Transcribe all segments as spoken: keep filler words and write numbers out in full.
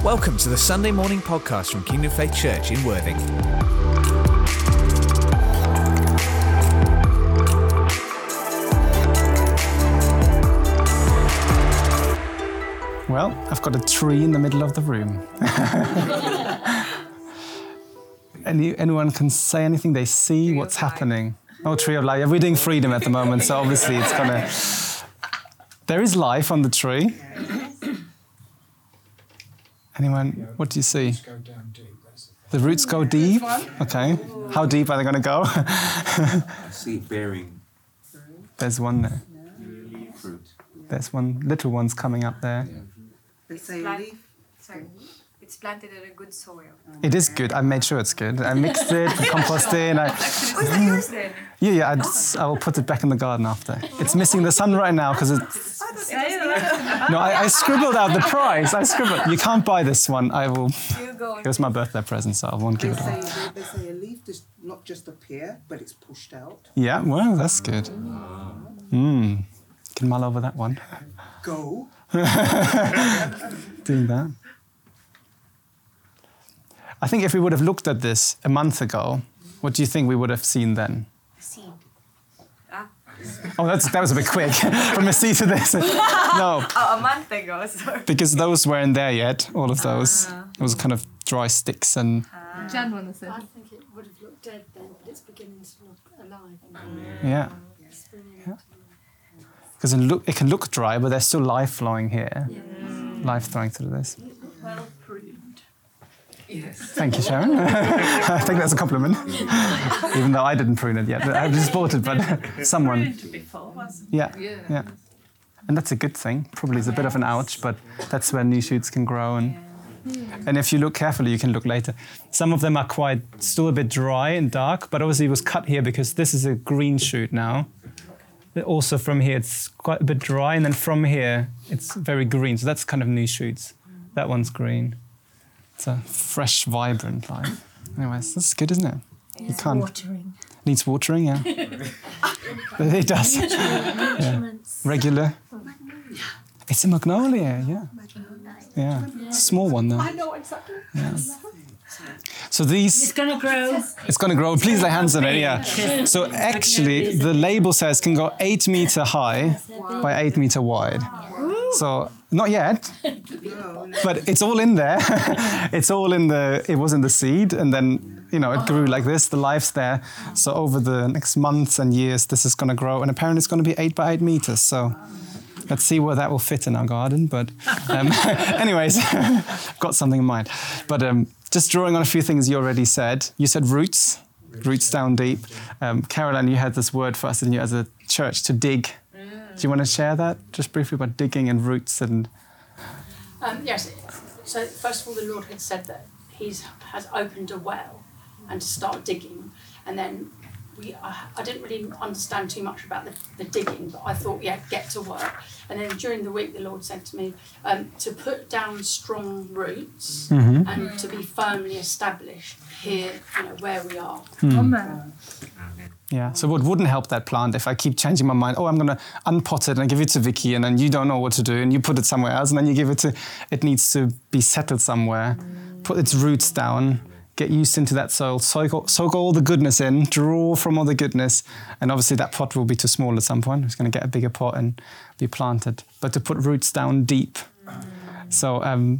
Welcome to the Sunday morning podcast from Kingdom Faith Church in Worthing. Well, I've got a tree in the middle of the room. Any, anyone can say anything they see, tree what's happening. Oh, tree of life. Yeah, we're doing freedom at the moment, so obviously it's gonna... There is life on the tree. Anyone, what do you see? The roots go deep? Okay. How deep are they going to go? I see bearing. There's one there. Fruit. There's one, little one's coming up there. It's, plant- sorry. It's planted in a good soil. It is good. I made sure it's good. I mixed it, composted in. I, oh, is that yours then? Yeah, yeah. I, just, I will put it back in the garden after. It's missing the sun right now because it's... No, I, I scribbled out the price. I scribbled. You can't buy this one. I will... It was my birthday present, so I won't give it away. They say a leaf does not just appear, but it's pushed out. Yeah, well, that's good. Mmm. Can mull over that one. Go. Doing that. I think if we would have looked at this a month ago, what do you think we would have seen then? A seed. Ah. Oh, that's, that was a bit quick. From a seed to this. No. Oh, a month ago, sorry. Because those weren't there yet, all of those. Uh, it was kind of dry sticks and... Uh, Jan wanted to say. I think it would have looked dead then, but it's beginning to look alive. Yeah. Because yeah. it, look, it can look dry, but there's still life flowing here. Yeah. Life flowing through this. Well pruned. Yes. Thank you, Sharon. I think that's a compliment. Even though I didn't prune it yet. I just bought it, but someone... Before, wasn't yeah, yeah, yeah. And that's a good thing. Probably it's a bit of an ouch, but that's where new shoots can grow. And and if you look carefully, you can look later. Some of them are quite still a bit dry and dark, but obviously it was cut here because this is a green shoot now. Also from here, it's quite a bit dry, and then from here, it's very green. So that's kind of new shoots. That one's green. It's a fresh, vibrant life. Anyways, that's good, isn't it? it? You can't. Watering. Needs watering, yeah. It does. Yeah. Regular. It's a magnolia, yeah. Yeah. It's a small one, though. I know exactly. Yeah. So these... It's going to grow. It's going to grow. Please lay hands on it, yeah. So actually, the label says can go eight meter high by eight meter wide. So, not yet, but it's all in there. It's all in the... It was in the seed, and then, you know, it grew like this. The life's there. So over the next months and years, this is going to grow, and apparently it's going to be eight by eight meters. So... Let's see where that will fit in our garden. But um, anyways, got something in mind. But um, just drawing on a few things you already said. You said roots, roots down deep. Um, Caroline, you had this word for us, didn't you, as a church, to dig. Do you want to share that just briefly about digging and roots? And um, yes. So first of all, the Lord had said that He has opened a well and to start digging. And then we, I, I didn't really understand too much about the, the digging, but I thought, yeah, get to work. And then during the week, the Lord said to me um, to put down strong roots mm-hmm. and to be firmly established here, you know, where we are. Hmm. Amen. Yeah. So what wouldn't help that plant if I keep changing my mind? Oh, I'm going to unpot it and give it to Vicky, and then you don't know what to do, and you put it somewhere else, and then you give it to. It needs to be settled somewhere. Mm. Put its roots down. Get used into that soil, soak, soak all the goodness in, draw from all the goodness, and obviously that pot will be too small at some point. It's going to get a bigger pot and be planted. But to put roots down deep. So um,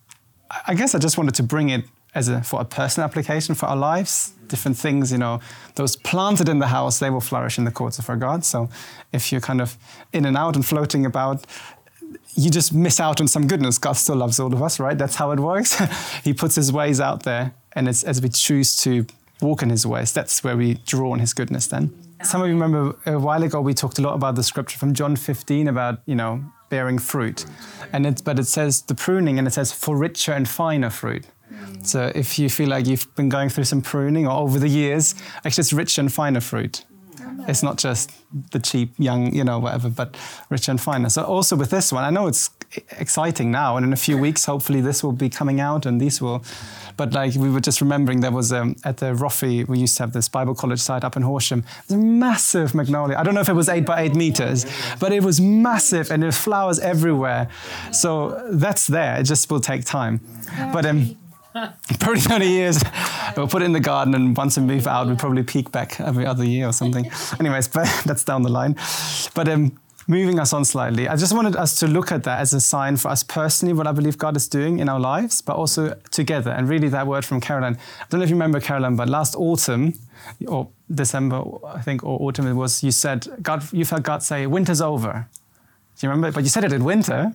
I guess I just wanted to bring it as a for a personal application for our lives. Different things, you know, those planted in the house, they will flourish in the courts of our God. So if you're kind of in and out and floating about, you just miss out on some goodness. God still loves all of us, right? That's how it works. He puts his ways out there. And it's as we choose to walk in his ways, that's where we draw on his goodness then. Some of you remember a while ago we talked a lot about the scripture from John fifteen about, you know, bearing fruit. And it's, but it says the pruning, and it says for richer and finer fruit. Mm. So if you feel like you've been going through some pruning or over the years, actually it's richer and finer fruit. It's not just the cheap, young, you know, whatever, but richer and finer. So also with this one, I know it's exciting now. And in a few weeks, hopefully this will be coming out and these will... But like we were just remembering, there was um, at the Roffey, we used to have this Bible college site up in Horsham. It was a massive magnolia. I don't know if it was eight by eight meters, but it was massive and there was flowers everywhere. So that's there. It just will take time. But um, probably thirty years. We'll put it in the garden, and once we move out, we'll probably peek back every other year or something. Anyways, but that's down the line. But um, moving us on slightly, I just wanted us to look at that as a sign for us personally, what I believe God is doing in our lives, but also together. And really that word from Caroline. I don't know if you remember, Caroline, but last autumn, or December, I think, or autumn it was, you said, God, you felt God say, winter's over. Do you remember? But you said it in winter.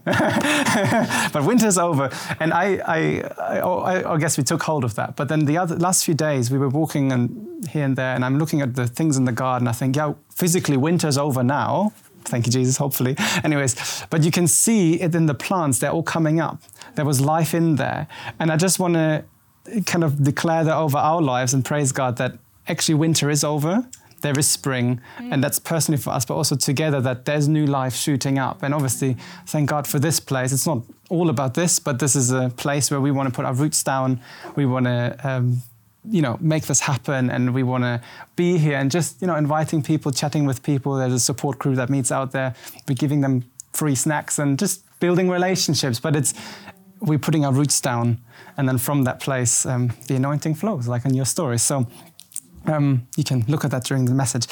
But winter's over. And I, I, I, I guess we took hold of that. But then the other last few days, we were walking and here and there, and I'm looking at the things in the garden. I think, yeah, physically winter's over now. Thank you, Jesus, hopefully. Anyways, but you can see it in the plants. They're all coming up. There was life in there. And I just want to kind of declare that over our lives and praise God that actually winter is over. There is spring, mm. and that's personally for us, but also together that there's new life shooting up. And obviously, thank God for this place. It's not all about this, but this is a place where we want to put our roots down. We want to... Um, you know, make this happen, and we want to be here and just, you know, inviting people, chatting with people. There's a support crew that meets out there. We're giving them free snacks and just building relationships. But it's, we're putting our roots down, and then from that place, um, the anointing flows, like in your story. So um, you can look at that during the message.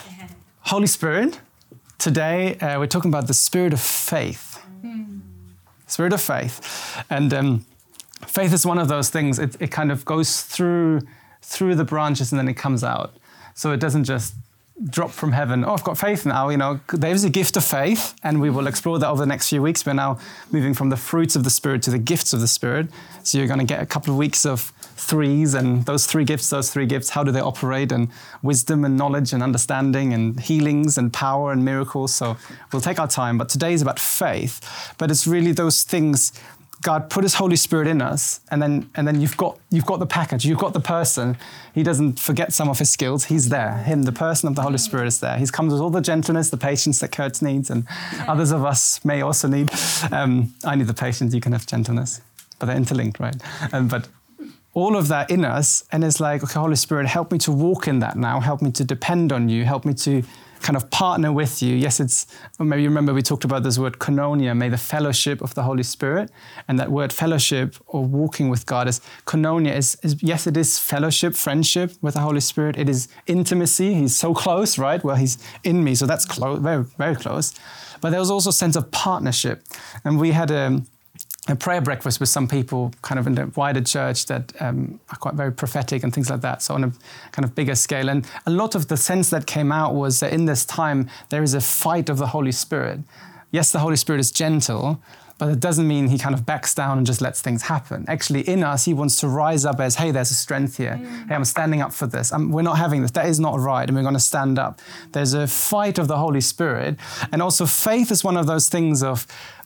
Holy Spirit, today uh, we're talking about the spirit of faith. Mm. Spirit of faith. And... Um, Faith is one of those things, it, it kind of goes through through the branches and then it comes out. So it doesn't just drop from heaven, oh, I've got faith now, you know. There's a gift of faith, and we will explore that over the next few weeks. We're now moving from the fruits of the Spirit to the gifts of the Spirit. So you're going to get a couple of weeks of threes, and those three gifts, those three gifts, how do they operate, and wisdom and knowledge and understanding and healings and power and miracles. So we'll take our time, but today is about faith. But it's really those things. God put his Holy Spirit in us, and then and then you've got you've got the package, you've got the person. He doesn't forget some of his skills. He's there. Him, the person of the Holy Spirit is there. He comes with all the gentleness, the patience that Kurt needs, and others of us may also need. Um, I need the patience, you can have gentleness. But they're interlinked, right? Um, but all of that in us, and it's like, okay, Holy Spirit, help me to walk in that now. Help me to depend on you. Help me to kind of partner with you. Yes, it's, maybe you remember we talked about this word koinonia, may the fellowship of the Holy Spirit. And that word fellowship or walking with God is koinonia. Is, is yes, it is fellowship, friendship with the Holy Spirit. It is intimacy. He's so close, right? Well, he's in me, so that's close, very, very close. But there was also a sense of partnership. And we had a, a prayer breakfast with some people kind of in the wider church that um, are quite very prophetic and things like that. So on a kind of bigger scale. And a lot of the sense that came out was that in this time, there is a fight of the Holy Spirit. Yes, the Holy Spirit is gentle, but it doesn't mean he kind of backs down and just lets things happen. Actually, in us, he wants to rise up as, hey, there's a strength here. Mm. Hey, I'm standing up for this. I'm, we're not having this. That is not right. And we're going to stand up. There's a fight of the Holy Spirit. And also faith is one of those things of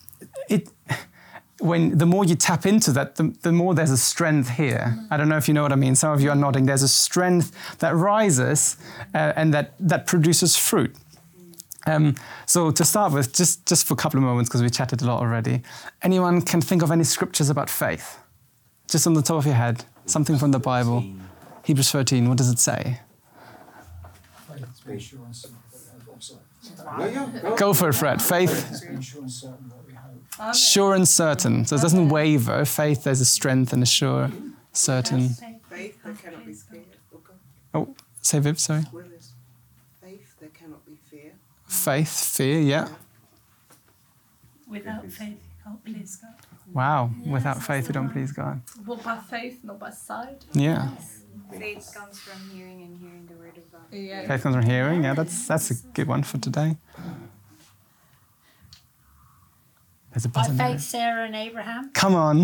it. When the more you tap into that, the, the more there's a strength here. I don't know if you know what I mean. Some of you are nodding. There's a strength that rises uh, and that, that produces fruit. Um, so to start with, just, just for a couple of moments, because we chatted a lot already, anyone can think of any scriptures about faith? Just on the top of your head, something from the Bible. Hebrews thirteen, what does it say? Go for it, Fred. Faith. Sure and certain. So it doesn't waver. Faith, there's a strength and a sure, certain. Faith, there cannot be fear. Oh, say Viv, sorry. Faith, there cannot be fear. Faith, fear, yeah. Without faith, you can't please God. Wow, Yes, without faith, we don't please God. Walk by faith, not by sight. Yeah. Faith comes from hearing and hearing the word of God. Yeah. Faith comes from hearing. Yeah, that's that's a good one for today. There's a By button there. faith, Sarah and Abraham. Come on.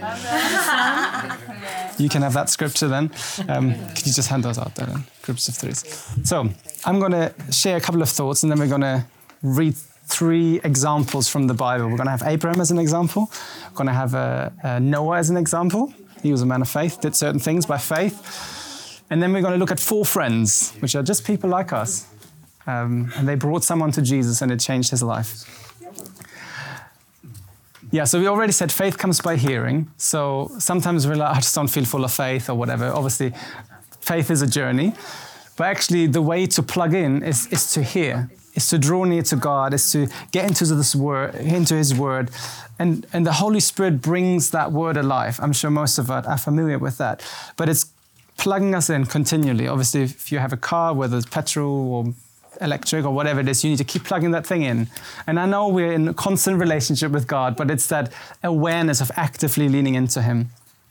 You can have that scripture then. Um, could you just hand those out there then? Groups of threes. So I'm going to share a couple of thoughts, and then we're going to read three examples from the Bible. We're going to have Abraham as an example. We're going to have uh, uh, Noah as an example. He was a man of faith, did certain things by faith. And then we're going to look at four friends, which are just people like us. Um, and they brought someone to Jesus and it changed his life. Yeah, so we already said faith comes by hearing. So sometimes we're like, I just don't feel full of faith or whatever. Obviously, faith is a journey. But actually, the way to plug in is, is to hear, is to draw near to God, is to get into this word, into His word. And, and the Holy Spirit brings that word alive. I'm sure most of us are familiar with that. But it's plugging us in continually. Obviously, if you have a car, whether it's petrol or electric or whatever it is, you need to keep plugging that thing in. And I know we're in a constant relationship with God, but it's that awareness of actively leaning into Him.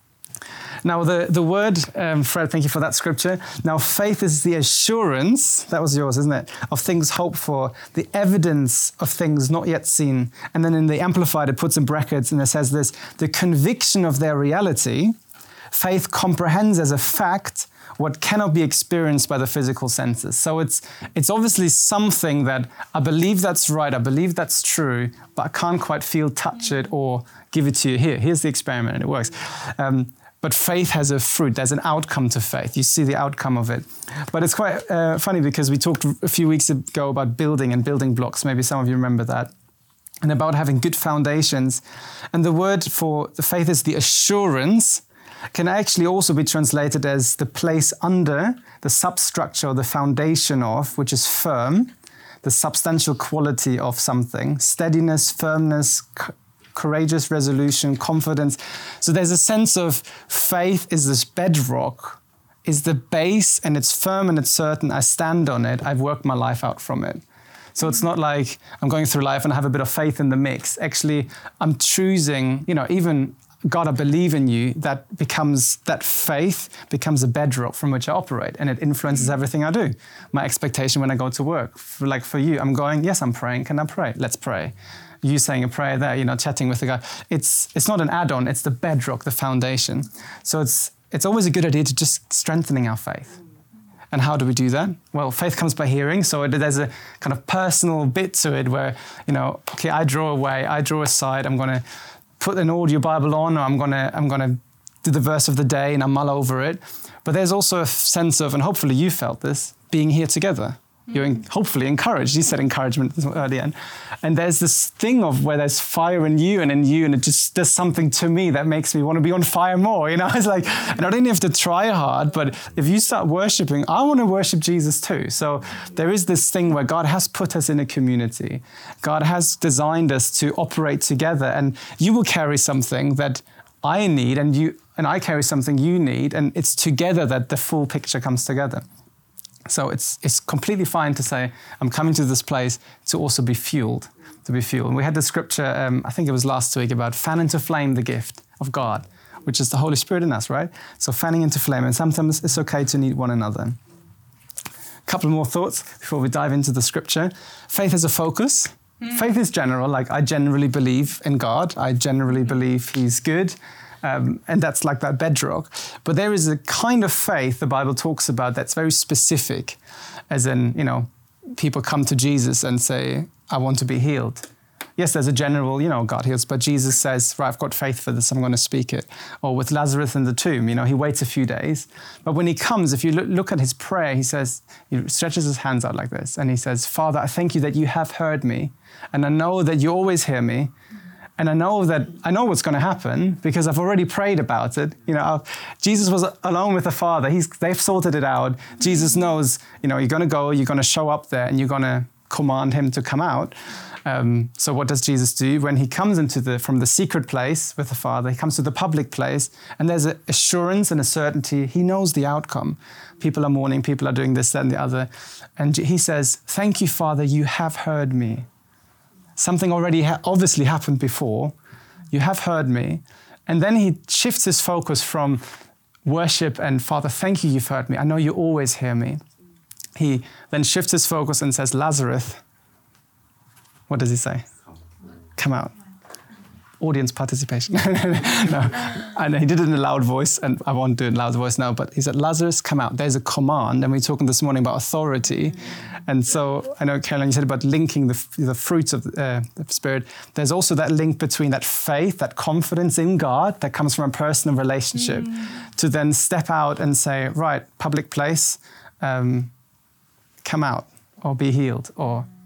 Now, the, the word, um, Fred, thank you for that scripture. Now, faith is the assurance, that was yours, isn't it, of things hoped for, the evidence of things not yet seen. And then in the Amplified, it puts in brackets and it says this, the conviction of their reality. Faith comprehends as a fact what cannot be experienced by the physical senses. So it's it's obviously something that I believe that's right, I believe that's true, but I can't quite feel, touch it, or give it to you. Here, here's the experiment, and it works. Um, But faith has a fruit. There's an outcome to faith. You see the outcome of it. But it's quite uh, funny because we talked a few weeks ago about building and building blocks. Maybe some of you remember that. And about having good foundations. And the word for the faith is the assurance. Can actually also be translated as the place under, the substructure or the foundation of, which is firm, the substantial quality of something, steadiness, firmness, courageous resolution, confidence. So there's a sense of faith is this bedrock, is the base, and it's firm and it's certain. I stand on it. I've worked my life out from it. So it's not like I'm going through life and I have a bit of faith in the mix. Actually, I'm choosing, you know, even God, I believe in you, that becomes, that faith becomes a bedrock from which I operate, and it influences everything I do. My expectation when I go to work, for, like for you, I'm going, yes, I'm praying. Can I pray? Let's pray. You saying a prayer there, you know, chatting with the guy. It's it's not an add-on, it's the bedrock, the foundation. So it's it's always a good idea to just strengthening our faith. And how do we do that? Well, faith comes by hearing. So it, there's a kind of personal bit to it where, you know, okay, I draw away, I draw aside, I'm going to put an audio Bible on, or I'm going to I'm going to do the verse of the day and I mull over it. But there's also a sense of, and hopefully you felt this, being here together. You're in, hopefully encouraged. You said encouragement earlier. And there's this thing of where there's fire in you and in you, and it just does something to me that makes me want to be on fire more. You know, it's like, and I don't have to try hard, but if you start worshiping, I want to worship Jesus too. So there is this thing where God has put us in a community. God has designed us to operate together, and you will carry something that I need, and you and I carry something you need, and it's together that the full picture comes together. So it's it's completely fine to say, I'm coming to this place to also be fueled, to be fueled. And we had the scripture, um, I think it was last week, about fan into flame the gift of God, which is the Holy Spirit in us, right? So fanning into flame, and sometimes it's okay to need one another. A couple more thoughts before we dive into the scripture. Faith is a focus. Mm. Faith is general, like I generally believe in God. I generally believe He's good. Um, and that's like that bedrock. But there is a kind of faith the Bible talks about that's very specific, as in, you know, people come to Jesus and say, I want to be healed. Yes, there's a general, you know, God heals, but Jesus says, right, I've got faith for this, I'm going to speak it. Or with Lazarus in the tomb, you know, he waits a few days. But when he comes, if you look, look at his prayer, he says, he stretches his hands out like this, and he says, Father, I thank you that you have heard me, and I know that you always hear me. And I know that I know what's going to happen because I've already prayed about it. You know, I've, Jesus was alone with the Father. He's, they've sorted it out. Jesus knows, you know, you're going to go, you're going to show up there, and you're going to command him to come out. Um, so what does Jesus do? When he comes into the from the secret place with the Father, he comes to the public place, and there's an assurance and a certainty. He knows the outcome. People are mourning, people are doing this, that, and the other. And he says, thank you, Father, you have heard me. Something already ha- obviously happened before. You have heard me. And then he shifts his focus from worship and, Father, thank you, you've heard me. I know you always hear me. He then shifts his focus and says, Lazarus, what does he say? Come out. Audience participation. No, and he did it in a loud voice, and I won't do it in a loud voice now, but he said, Lazarus, come out. There's a command, and we were talking this morning about authority. And so I know, Caroline, you said about linking the, the fruits of uh, the Spirit. There's also that link between that faith, that confidence in God that comes from a personal relationship, mm. to then step out and say, right, public place, um, come out, or be healed, or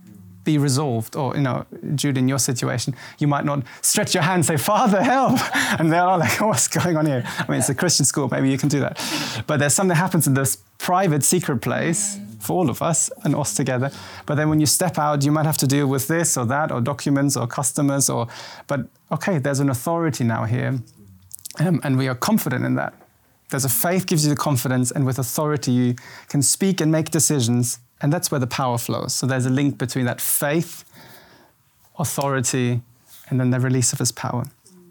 be resolved. Or, you know, Jude, in your situation, you might not stretch your hand and say, Father, help. And they're all like, oh, what's going on here? I mean, it's a Christian school, maybe you can do that. But there's something that happens in this private, secret place for all of us and us together. But then when you step out, you might have to deal with this or that, or documents or customers, or, but okay, there's an authority now here. Um, and we are confident in that. There's a faith gives you the confidence, and with authority you can speak and make decisions, and that's where the power flows. So there's a link between that faith, authority, and then the release of his power.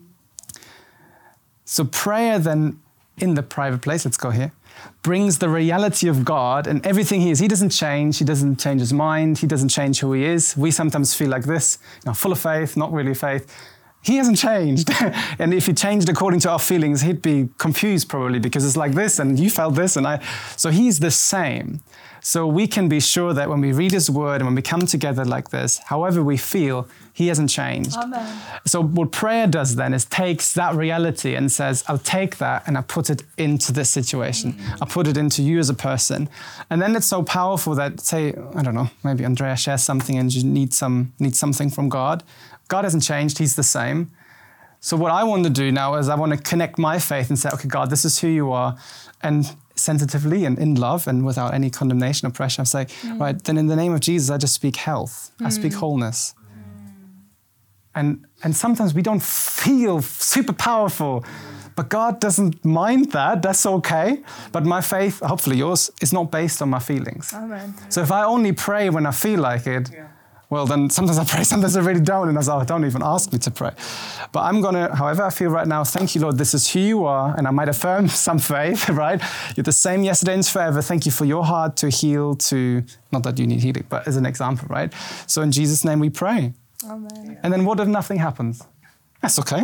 So prayer then, in the private place, let's go here, brings the reality of God and everything he is. He doesn't change. He doesn't change his mind. He doesn't change who he is. We sometimes feel like this, you know, full of faith, not really faith. He hasn't changed. And if he changed according to our feelings, he'd be confused probably, because it's like this and you felt this and I. So he's the same. So we can be sure that when we read his word and when we come together like this, however we feel, he hasn't changed. Amen. So what prayer does then is takes that reality and says, I'll take that and I put it into this situation. Mm. I put it into you as a person. And then it's so powerful that, say, I don't know, maybe Andrea shares something and you need some need something from God. God hasn't changed, he's the same. So what I want to do now is I want to connect my faith and say, okay, God, this is who you are. And sensitively and in love and without any condemnation or pressure, I say, mm. right, then in the name of Jesus, I just speak health. Mm. I speak wholeness. Mm. And and sometimes we don't feel super powerful, but God doesn't mind that. That's okay. But my faith, hopefully yours, is not based on my feelings. Amen. So if I only pray when I feel like it, yeah. well, then sometimes I pray, sometimes I really don't, and I say, oh, don't even ask me to pray. But I'm going to, however I feel right now, thank you, Lord, this is who you are, and I might affirm some faith, right? You're the same yesterday and forever. Thank you for your heart to heal, to, not that you need healing, but as an example, right? So in Jesus' name we pray. Amen. And then what if nothing happens? That's okay.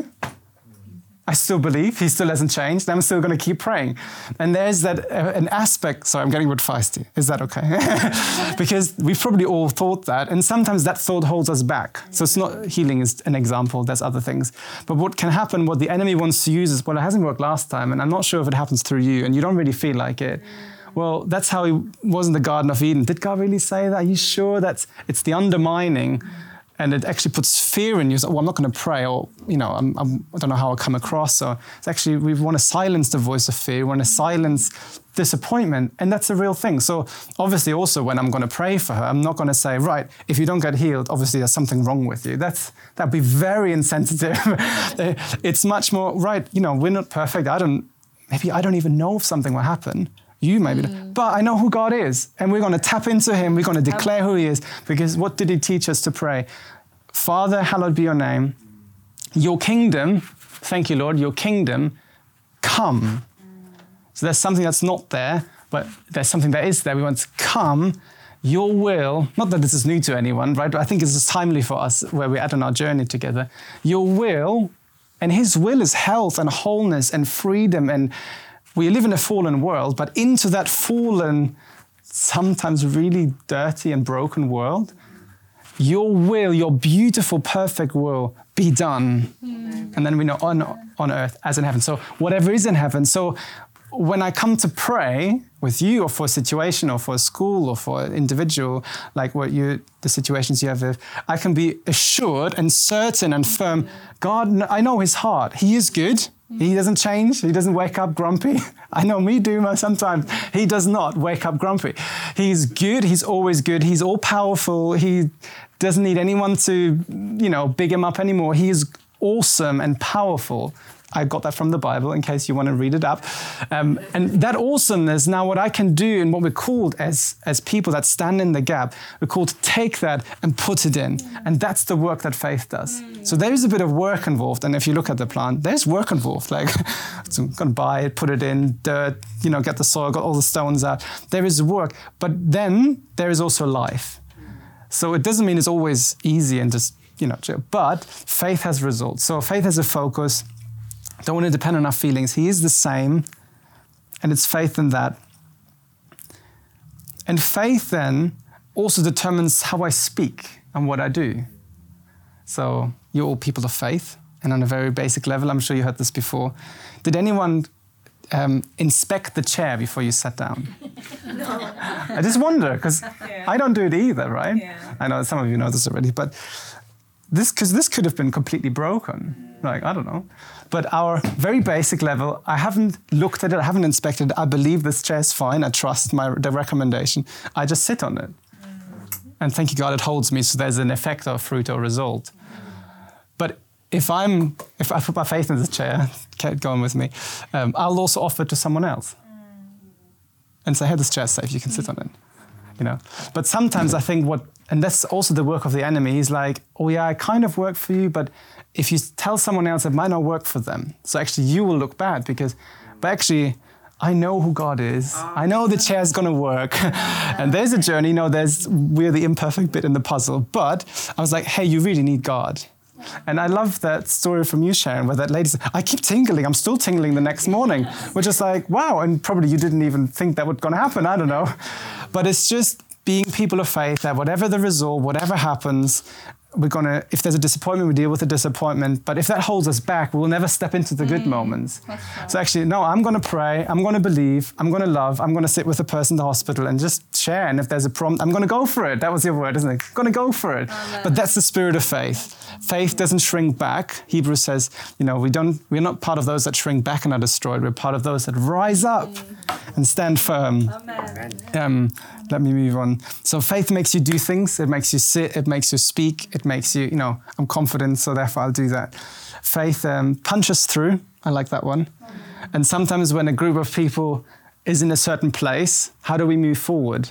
I still believe, he still hasn't changed, I'm still going to keep praying. And there's that uh, an aspect, sorry, I'm getting a bit feisty. Is that okay? Because we've probably all thought that, and sometimes that thought holds us back. So it's not, healing is an example, there's other things. But what can happen, what the enemy wants to use is, well, it hasn't worked last time, and I'm not sure if it happens through you, and you don't really feel like it. Well, that's how he was in the Garden of Eden. Did God really say that? Are you sure? That's, it's the undermining. And it actually puts fear in you. So, well, I'm not going to pray, or, you know, I'm, I'm, I don't know how I come across. So it's actually, we want to silence the voice of fear. We want to silence disappointment. And that's a real thing. So obviously also when I'm going to pray for her, I'm not going to say, right, if you don't get healed, obviously there's something wrong with you. That's, that'd be very insensitive. It's much more, right, you know, we're not perfect. I don't, maybe I don't even know if something will happen. You maybe, mm. but I know who God is, and we're going to tap into him. We're going to declare who he is, because what did he teach us to pray? Father, hallowed be your name. Your kingdom, thank you, Lord, your kingdom, come. So there's something that's not there, but there's something that is there. We want to come, your will, not that this is new to anyone, right? But I think it's just timely for us where we're at on our journey together. Your will, and his will is health and wholeness and freedom, and we live in a fallen world, but into that fallen, sometimes really dirty and broken world, your will, your beautiful, perfect will be done. Mm. And then we know on, on earth as in heaven. So whatever is in heaven. So when I come to pray with you, or for a situation, or for a school, or for an individual, like what you, the situations you have, with, I can be assured and certain and firm, God, I know his heart. He is good. He doesn't change. He doesn't wake up grumpy. I know me do sometimes. He does not wake up grumpy. He's good. He's always good. He's all powerful. He doesn't need anyone to, you know, big him up anymore. He is awesome and powerful. I got that from the Bible in case you want to read it up. Um, and that awesomeness, now what I can do and what we're called as, as people that stand in the gap, we're called to take that and put it in. And that's the work that faith does. Mm. So there is a bit of work involved. And if you look at the plant, there's work involved. Like, so I'm going to buy it, put it in, dirt, you know, get the soil, got all the stones out. There is work. But then there is also life. So it doesn't mean it's always easy and just, you know, but faith has results. So faith has a focus. Don't want to depend on our feelings. He is the same, and it's faith in that. And faith then also determines how I speak and what I do. So you're all people of faith, and on a very basic level, I'm sure you heard this before. Did anyone um, inspect the chair before you sat down? No. I just wonder, because yeah. I don't do it either, right? Yeah. I know some of you know this already, but this, because this could have been completely broken. Like, I don't know. But our very basic level, I haven't looked at it, I haven't inspected it. I believe this chair is fine. I trust my the recommendation. I just sit on it. And thank you, God, it holds me, so there's an effect or fruit or result. But if I'm, if I put my faith in this chair, keep going with me, um, I'll also offer it to someone else. And say, hey, this chair's safe, you can sit on it. You know. But sometimes I think what, and that's also the work of the enemy, he's like, oh yeah, I kind of work for you, but if you tell someone else, it might not work for them. So actually you will look bad because, but actually, I know who God is. I know the chair's going to work. And there's a journey, you know, there's, we're the imperfect bit in the puzzle. But I was like, hey, you really need God. And I love that story from you, Sharon, where that lady said, I keep tingling, I'm still tingling the next morning. We're just like, wow, and probably you didn't even think that was going to happen, I don't know. But it's just being people of faith that whatever the result, whatever happens, we're going to, if there's a disappointment, we deal with the disappointment. But if that holds us back, we'll never step into the good mm, moments. Right. So actually, no, I'm going to pray, I'm going to believe, I'm going to love, I'm going to sit with the person in the hospital and just share. And if there's a problem, I'm going to go for it. That was your word, isn't it? I'm going to go for it. Amen. But that's the spirit of faith. Faith doesn't shrink back. Hebrews says, you know, we don't, we're not part of those that shrink back and are destroyed. We're part of those that rise up mm. and stand firm. Amen. Um, let me move on. So faith makes you do things. It makes you sit. It makes you speak. It makes you, you know, I'm confident, so therefore I'll do that. Faith um, punches through. I like that one. And sometimes when a group of people is in a certain place, how do we move forward?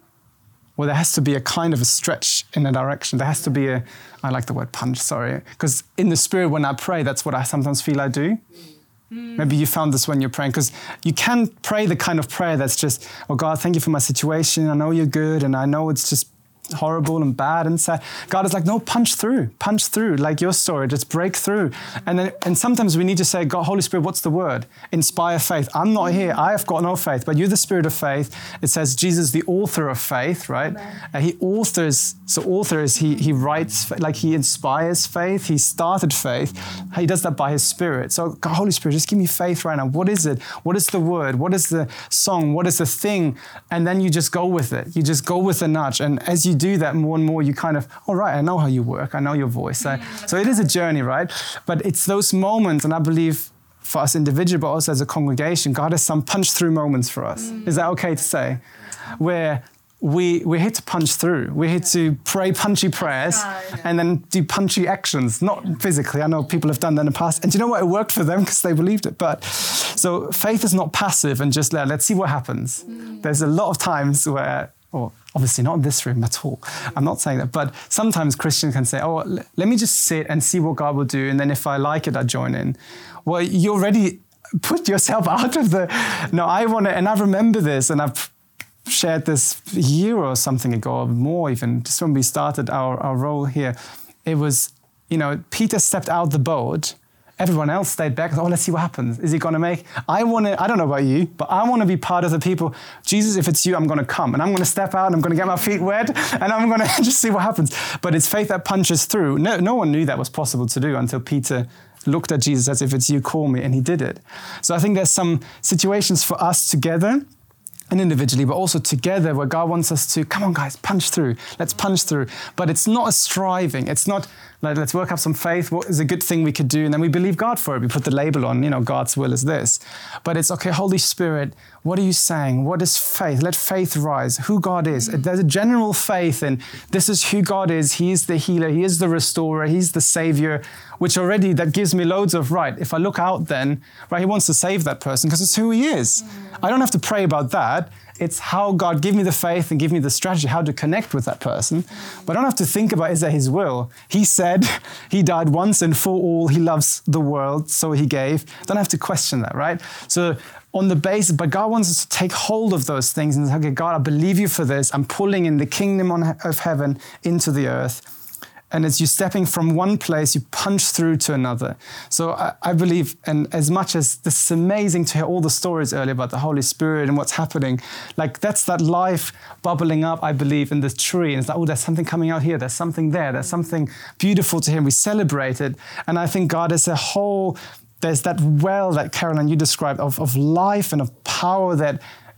Well, there has to be a kind of a stretch in a direction. There has to be a, I like the word punch, sorry. Because in the spirit, when I pray, that's what I sometimes feel I do. Mm. Maybe you found this when you're praying, because you can pray the kind of prayer that's just, oh God, thank you for my situation. I know you're good, and I know it's just horrible and bad and sad. God is like, no, punch through, punch through, like your story, just break through. And then, and sometimes we need to say, God, Holy Spirit, what's the word? Inspire faith. I'm not here, I have got no faith, but you're the spirit of faith. It says Jesus, the author of faith, right? And he authors, so author is he, he writes, like he inspires faith, he started faith. He does that by his spirit. So God, Holy Spirit, just give me faith right now. What is it? What is the word? What is the song? What is the thing? And then you just go with it. You just go with the nudge. And as you do that more and more, you kind of, all right, I know how you work, I know your voice. I, so it is a journey, right? But it's those moments, and I believe for us individually, but also as a congregation, God has some punch-through moments for us. Mm. Is that okay to say? Where we, we're here to punch through. We're here to pray punchy prayers and then do punchy actions, not physically. I know people have done that in the past. And do you know what? It worked for them because they believed it. But so faith is not passive and just, let's see what happens. Mm. There's a lot of times where, or obviously not in this room at all, I'm not saying that, but sometimes Christians can say, oh, l- let me just sit and see what God will do, and then if I like it, I join in. Well, you already put yourself out of the, no, I want to, and I remember this, and I've shared this a year or something ago, or more even, just when we started our, our role here. It was, you know, Peter stepped out the boat, everyone else stayed back. Oh, let's see what happens. Is he going to make? I want to, I don't know about you, but I want to be part of the people. Jesus, if it's you, I'm going to come and I'm going to step out and I'm going to get my feet wet and I'm going to just see what happens. But it's faith that punches through. No, no one knew that was possible to do until Peter looked at Jesus as if it's you, call me, and he did it. So I think there's some situations for us together and individually, but also together where God wants us to, come on guys, punch through. Let's punch through. But it's not a striving. It's not like, let's work up some faith. What is a good thing we could do? And then we believe God for it. We put the label on, you know, God's will is this. But it's, okay, Holy Spirit, what are you saying? What is faith? Let faith rise. Who God is. There's a general faith in this is who God is. He is the healer. He is the restorer. He's the savior, which already, that gives me loads of, right, if I look out then, right, he wants to save that person because it's who he is. I don't have to pray about that. It's how God give me the faith and give me the strategy, how to connect with that person. But I don't have to think about, is that his will? He said he died once and for all. He loves the world, so he gave. Don't have to question that, right? So on the basis, but God wants us to take hold of those things and say, okay, God, I believe you for this. I'm pulling in the kingdom on, of heaven into the earth. And as you're stepping from one place, you punch through to another. So I, I believe, and as much as this is amazing to hear all the stories earlier about the Holy Spirit and what's happening, like that's that life bubbling up, I believe, in this tree. And it's like, oh, there's something coming out here. There's something there. There's something beautiful to him. We celebrate it. And I think God is a whole, there's that well that Caroline, you described of, of life and of power that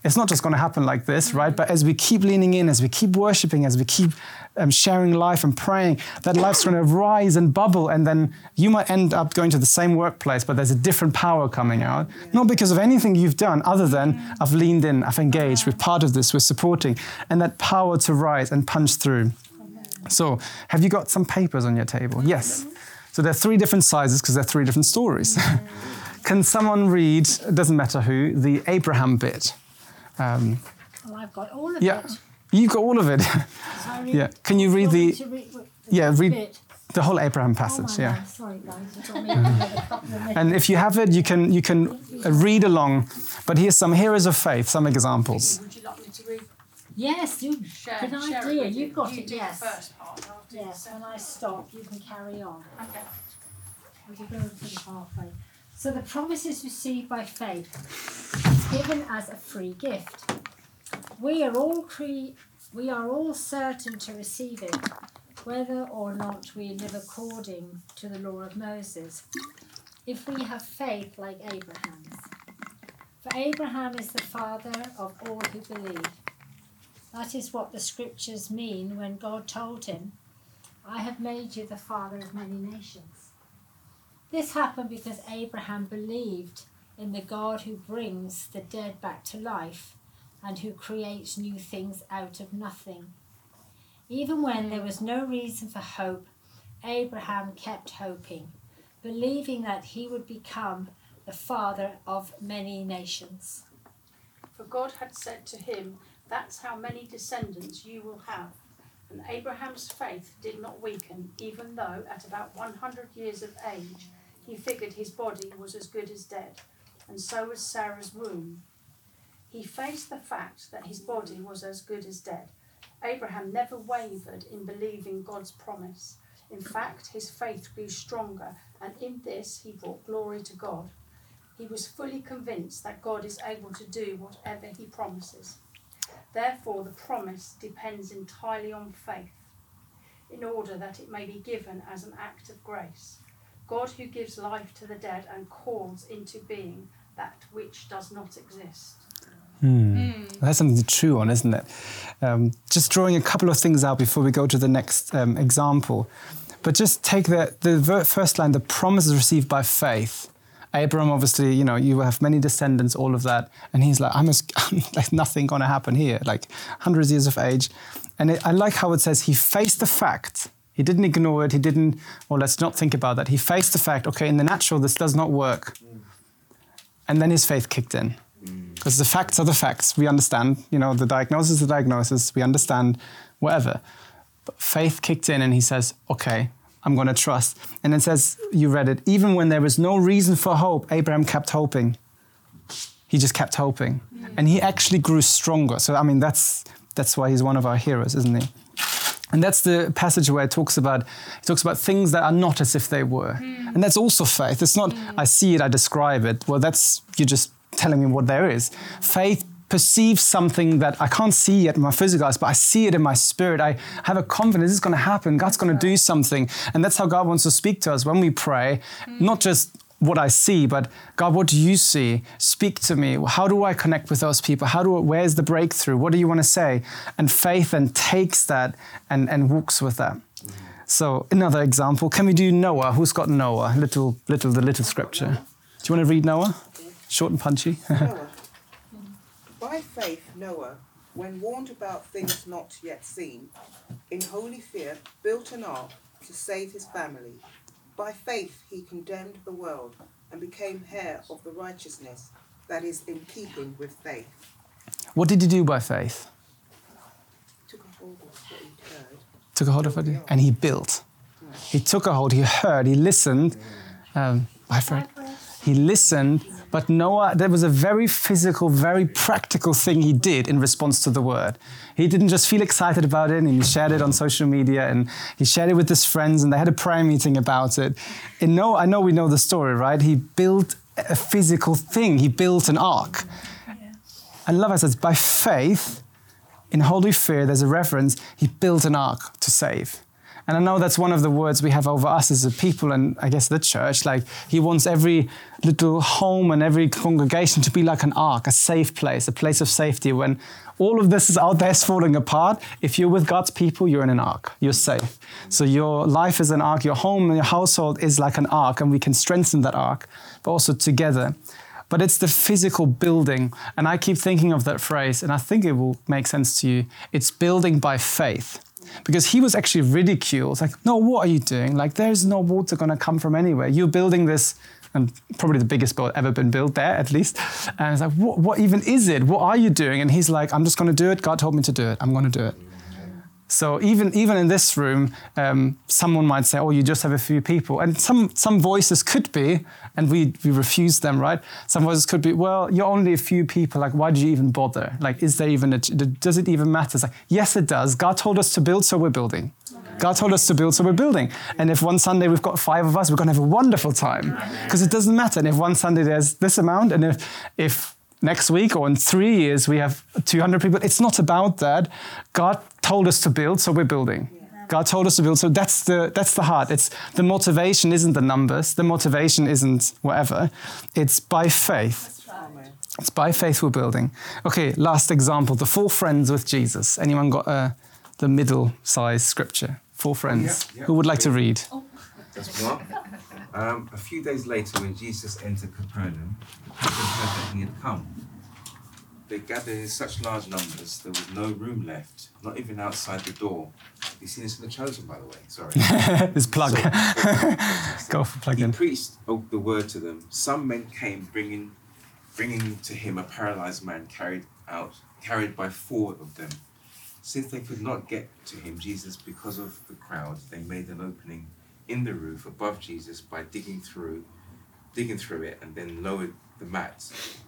it's not just going to happen like this, right? But as we keep leaning in, as we keep worshiping, as we keep um, sharing life and praying, that life's going to rise and bubble. And then you might end up going to the same workplace, but there's a different power coming out. Not because of anything you've done, other than I've leaned in, I've engaged, we're part of this, we're supporting. And that power to rise and punch through. So, have you got some papers on your table? Yes. So there are three different sizes because there are three different stories. Can someone read, it doesn't matter who, the Abraham bit? Um, Well, I've got all of yeah, it. you've got all of it. Sorry. Yeah, can you read the, To read, what- yeah, read bit. the whole Abraham Oh, passage, my yeah. God, sorry, guys. You got me another couple of minutes. And if you have it, you can you can uh, read along. But here's some heroes of faith, some examples. Would you like me to read? Yes, you. Share, Good share idea. it with You've you. got you it. do Yes. the first part. and I'll do the Yes. second. When I stop, you can carry on. Okay. We can go pretty halfway. So the promise is received by faith, given as a free gift. We are all cre- we are all certain to receive it, whether or not we live according to the law of Moses, if we have faith like Abraham's. For Abraham is the father of all who believe. That is what the scriptures mean when God told him, I have made you the father of many nations. This happened because Abraham believed in the God who brings the dead back to life and who creates new things out of nothing. Even when there was no reason for hope, Abraham kept hoping, believing that he would become the father of many nations. For God had said to him, that's how many descendants you will have. And Abraham's faith did not weaken, even though at about one hundred years of age, he figured his body was as good as dead, and so was Sarah's womb. He faced the fact that his body was as good as dead. Abraham never wavered in believing God's promise. In fact, his faith grew stronger, and in this he brought glory to God. He was fully convinced that God is able to do whatever he promises. Therefore, the promise depends entirely on faith, in order that it may be given as an act of grace. God who gives life to the dead and calls into being that which does not exist. Hmm. That's something to chew on, isn't it? Um, just drawing a couple of things out before we go to the next um, example. But just take the, the ver- first line, the promise is received by faith. Abraham, obviously, you know, you will have many descendants, all of that. And he's like, I'm just, like, nothing going to happen here, like hundreds of years of age. And it, I like how it says he faced the fact. He didn't ignore it. He didn't, well, let's not think about that. He faced the fact, okay, in the natural, this does not work. And then his faith kicked in. Because the facts are the facts. We understand, you know, the diagnosis is the diagnosis. We understand whatever. But faith kicked in and he says, okay, I'm going to trust. And it says, you read it, even when there was no reason for hope, Abraham kept hoping. He just kept hoping. Mm. And he actually grew stronger. So, I mean, that's that's why he's one of our heroes, isn't he? And that's the passage where it talks about, it talks about things that are not as if they were. Mm. And that's also faith. It's not, mm. I see it, I describe it. Well, that's, you're just telling me what there is. Faith perceives something that I can't see yet in my physical eyes, but I see it in my spirit. I have a confidence it's going to happen. God's going to do something. And that's how God wants to speak to us when we pray. Mm. Not just what I see, but God, what do you see? Speak to me. How do I connect with those people? How do I, where's the breakthrough? What do you want to say? And faith then takes that and, and walks with that. Mm. So another example, can we do Noah? Who's got Noah? Little, little, the little scripture. Do you want to read Noah? Short and punchy. Noah. By faith, Noah, when warned about things not yet seen, in holy fear built an ark to save his family. By faith he condemned the world and became heir of the righteousness that is in keeping with faith. What did he do by faith? Took a hold of what he heard. Took a hold of it and he built. He took a hold, he heard, he listened. Um, bye, Fred. He listened. But Noah, there was a very physical, very practical thing he did in response to the word. He didn't just feel excited about it and he shared it on social media and he shared it with his friends and they had a prayer meeting about it. In Noah, I know we know the story, right? He built a physical thing. He built an ark. Yeah. And love, I says, by faith, in holy fear, there's a reference, he built an ark to save. And I know that's one of the words we have over us as a people and I guess the church. Like he wants every little home and every congregation to be like an ark, a safe place, a place of safety. When all of this is out there is falling apart, if you're with God's people, you're in an ark. You're safe. So your life is an ark. Your home and your household is like an ark, and we can strengthen that ark, but also together. But it's the physical building. And I keep thinking of that phrase, and I think it will make sense to you. It's building by faith. Because he was actually ridiculed. Like, no, what are you doing? Like, there's no water going to come from anywhere. You're building this, and probably the biggest boat ever been built there, at least. And it's like, what, what even is it? What are you doing? And he's like, I'm just going to do it. God told me to do it. I'm going to do it. So even even in this room, um, someone might say, oh, you just have a few people. And some some voices could be, and we, we refuse them, right? Some voices could be, well, you're only a few people. Like, why do you even bother? Like, is there even, a, does it even matter? It's like, yes, it does. God told us to build, so we're building. God told us to build, so we're building. And if one Sunday we've got five of us, we're going to have a wonderful time. Because it doesn't matter. And if one Sunday there's this amount, and if if next week or in three years we have two hundred people, it's not about that. God told us to build, so we're building. God told us to build, so that's the that's the heart. It's the motivation isn't the numbers. The motivation isn't whatever. It's by faith. It's by faith we're building. Okay, last example, the four friends with Jesus. Anyone got uh, the middle-sized scripture? Four friends. Yeah, yeah. Who would like to read? That's Mark. Um, a few days later, when Jesus entered Capernaum, the people heard that he had come. They gathered in such large numbers, there was no room left, not even outside the door. You've seen this in The Chosen, by the way. Sorry. This plug. So, Go for plug he in. preached the word to them. Some men came bringing, bringing to him a paralyzed man carried out, carried by four of them. Since they could not get to him, Jesus, because of the crowd, they made an opening in the roof above Jesus by digging through, digging through it, and then lowered the mat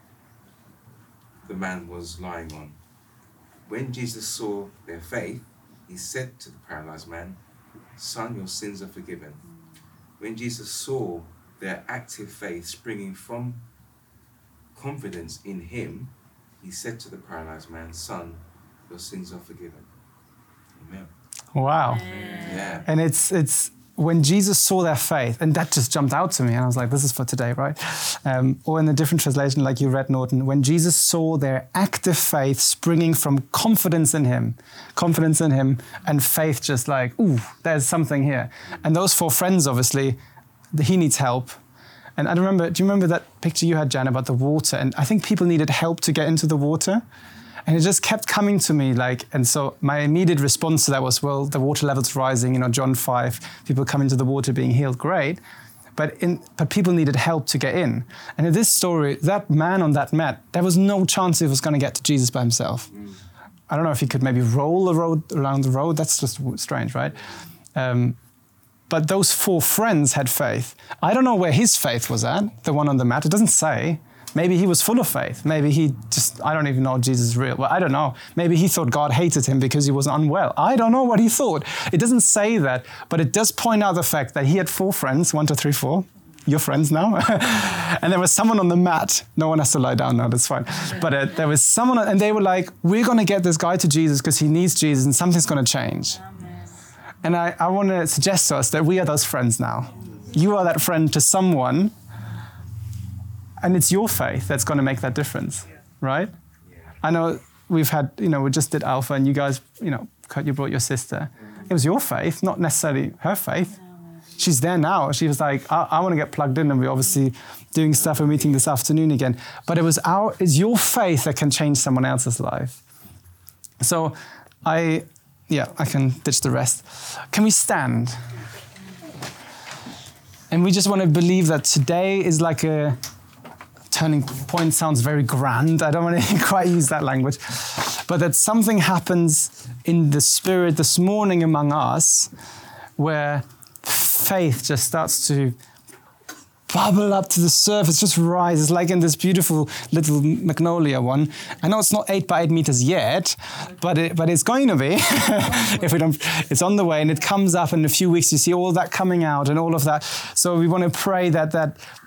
the man was lying on. When Jesus saw their faith, he said to the paralyzed man, "Son, your sins are forgiven." When Jesus saw their active faith springing from confidence in him, he said to the paralyzed man, "Son, your sins are forgiven." Amen. Wow. Yeah. And it's it's when Jesus saw their faith, and that just jumped out to me, and I was like, this is for today, right? Um, or in a different translation, like you read, Norton, when Jesus saw their active faith springing from confidence in him, confidence in him, and faith just like, ooh, there's something here. And those four friends, obviously, he needs help. And I remember, do you remember that picture you had, Jan, about the water? And I think people needed help to get into the water. And it just kept coming to me, like, and so my immediate response to that was, well, the water level's rising, you know, John five, people come into the water being healed, great. But in, but people needed help to get in. And in this story, that man on that mat, there was no chance he was going to get to Jesus by himself. Mm. I don't know if he could maybe roll the road around the road. That's just strange, right? Um, but those four friends had faith. I don't know where his faith was at, the one on the mat. It doesn't say. Maybe he was full of faith. Maybe he just, I don't even know if Jesus is real. Well, I don't know. Maybe he thought God hated him because he was unwell. I don't know what he thought. It doesn't say that, but it does point out the fact that he had four friends, one, two, three, four. Your friends now. And there was someone on the mat. No one has to lie down now, that's fine. But uh, there was someone, and they were like, we're going to get this guy to Jesus because he needs Jesus and something's going to change. Amen. And I, I want to suggest to us that we are those friends now. You are that friend to someone. And it's your faith that's going to make that difference, yeah. Right? Yeah. I know we've had, you know, we just did Alpha and you guys, you know, you brought your sister. Mm-hmm. It was your faith, not necessarily her faith. No. She's there now. She was like, I, I want to get plugged in, and we're obviously doing stuff. We're meeting this afternoon again. But it was our, it's your faith that can change someone else's life. So I, yeah, I can ditch the rest. Can we stand? And we just want to believe that today is like a turning point. Sounds very grand. I don't want to quite use that language. But that something happens in the spirit this morning among us where faith just starts to bubble up to the surface, just rise. It's like in this beautiful little magnolia one. I know it's not eight by eight meters yet, but it, but it's going to be. If we don't, it's on the way, and it comes up in a few weeks. You see all that coming out and all of that. So we want to pray that that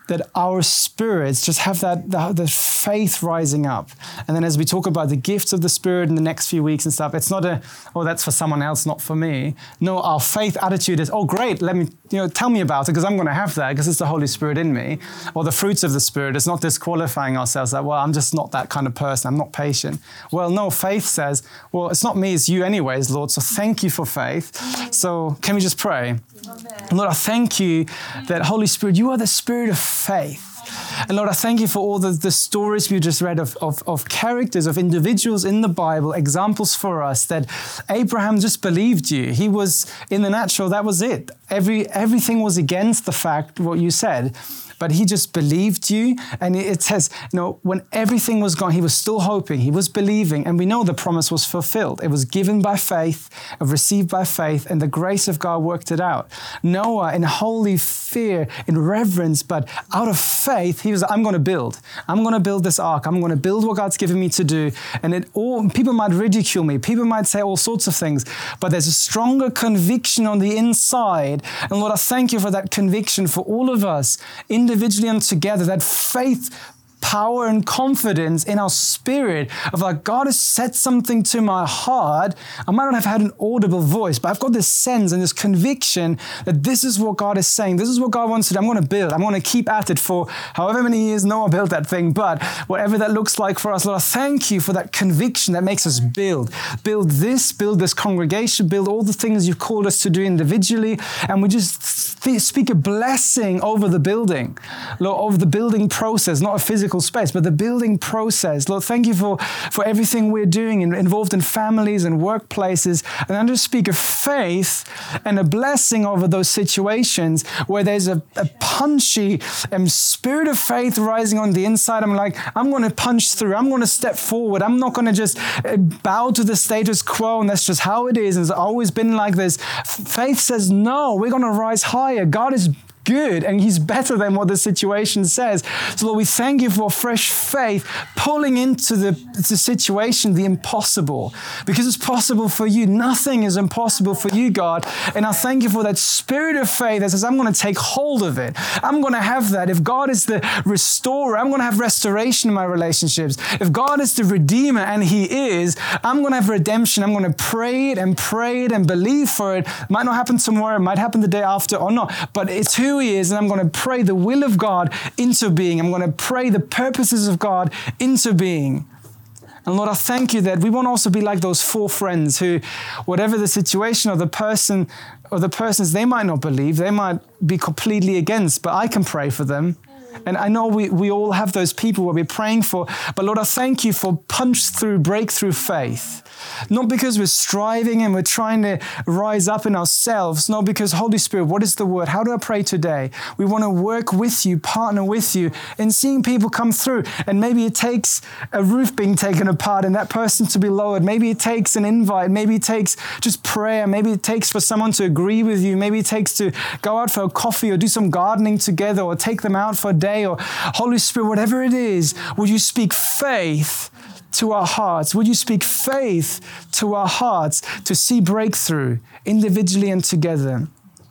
that our spirits just have that the, the faith rising up. And then as we talk about the gifts of the Spirit in the next few weeks and stuff, it's not a, oh, that's for someone else, not for me. No, our faith attitude is, oh, great, let me, you know, tell me about it because I'm going to have that because it's the Holy Spirit in me. Or the fruits of the Spirit. It's not disqualifying ourselves that, well, I'm just not that kind of person. I'm not patient. Well, no, faith says, well, it's not me, it's you anyways, Lord. So thank you for faith. So can we just pray? Amen. Lord, I thank you that, Holy Spirit, you are the Spirit of faith. And Lord, I thank you for all the, the stories we just read of, of, of characters, of individuals in the Bible, examples for us that Abraham just believed you. He was in the natural, that was it. Every Everything was against the fact, what you said. But he just believed you. And it says, you know, when everything was gone, he was still hoping, he was believing. And we know the promise was fulfilled. It was given by faith, received by faith, and the grace of God worked it out. Noah, in holy fear, in reverence, but out of faith, he was like, I'm going to build. I'm going to build this ark. I'm going to build what God's given me to do. And it all, people might ridicule me. People might say all sorts of things. But there's a stronger conviction on the inside. And Lord, I thank you for that conviction for all of us, individually and together, that faith, power and confidence in our spirit of like, God has said something to my heart. I might not have had an audible voice, but I've got this sense and this conviction that this is what God is saying. This is what God wants to do. I'm going to build. I'm going to keep at it for however many years Noah built that thing, but whatever that looks like for us, Lord, I thank you for that conviction that makes us build. Build this, build this congregation, build all the things you've called us to do individually. And we just speak a blessing over the building, Lord, over the building process, not a physical space, but the building process. Lord, thank you for, for everything we're doing in, involved in families and workplaces. And I just speak of faith and a blessing over those situations where there's a, a punchy um, spirit of faith rising on the inside. I'm like, I'm going to punch through. I'm going to step forward. I'm not going to just uh, bow to the status quo and that's just how it is. And it's always been like this. Faith says, no, we're going to rise higher. God is good and he's better than what the situation says. So Lord, we thank you for fresh faith pulling into the, the situation, the impossible, because it's possible for you. Nothing is impossible for you, God. And I thank you for that spirit of faith that says, I'm going to take hold of it. I'm going to have that. If God is the restorer, I'm going to have restoration in my relationships. If God is the redeemer, and he is, I'm going to have redemption. I'm going to pray it and pray it and believe for it. It might not happen tomorrow. It might happen the day after or not, but it's who he is, and I'm going to pray the will of God into being. I'm going to pray the purposes of God into being. And Lord, I thank you that we won't also be like those four friends who, whatever the situation or the person or the persons, they might not believe, they might be completely against, but I can pray for them. And I know we, we all have those people where we're praying for, but Lord, I thank you for punch through, breakthrough faith. Not because we're striving and we're trying to rise up in ourselves. Not because, Holy Spirit, what is the word? How do I pray today? We want to work with you, partner with you in seeing people come through. And maybe it takes a roof being taken apart and that person to be lowered. Maybe it takes an invite. Maybe it takes just prayer. Maybe it takes for someone to agree with you. Maybe it takes to go out for a coffee or do some gardening together or take them out for a day, or Holy Spirit, whatever it is, would you speak faith to our hearts? Would you speak faith to our hearts to see breakthrough individually and together?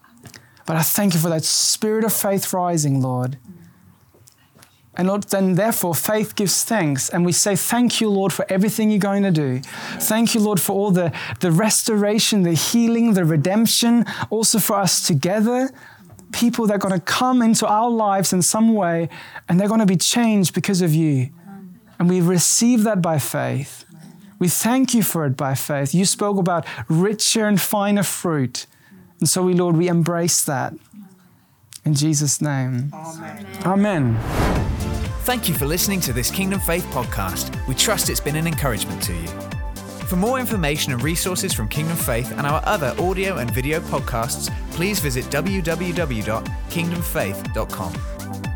But I thank you for that spirit of faith rising, Lord. And Lord, then therefore faith gives thanks. And we say, thank you, Lord, for everything you're going to do. Thank you, Lord, for all the, the restoration, the healing, the redemption, also for us together. People that are going to come into our lives in some way, and they're going to be changed because of you. And we receive that by faith. We thank you for it by faith. You spoke about richer and finer fruit. And so we, Lord, we embrace that. In Jesus' name. Amen. Amen. Thank you for listening to this Kingdom Faith podcast. We trust it's been an encouragement to you. For more information and resources from Kingdom Faith and our other audio and video podcasts, please visit w w w dot kingdom faith dot com.